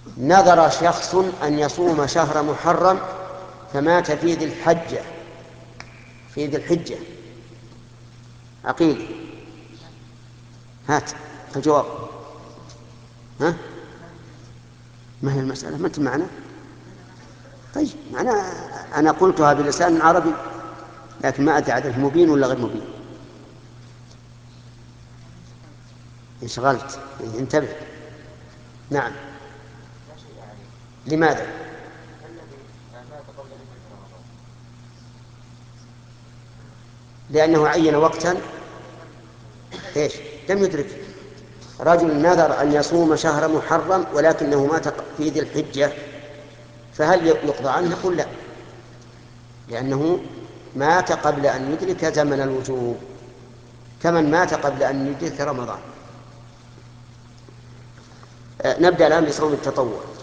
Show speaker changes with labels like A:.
A: نذر شخص أن يصوم شهر محرم فمات في ذي الحجة، في ذي الحجة. عقيل، هات الجواب. ها؟ ما هي المسألة؟ ما أنت معنا؟ طيب أنا قلتها بلسان عربي، لكن ما أدري عدد مبين ولا غير مبين. انشغلت، انتبه. نعم. لماذا؟ لأنه عين وقتا إيش لم يدرك. رجل نذر أن يصوم شهر محرم ولكنه مات في ذي الحجة، فهل يقضى عنه؟ نقول لا، لأنه مات قبل أن يدرك زمن الوجوب، كمن مات قبل أن يدرك رمضان. نبدأ الآن بصوم التطوع.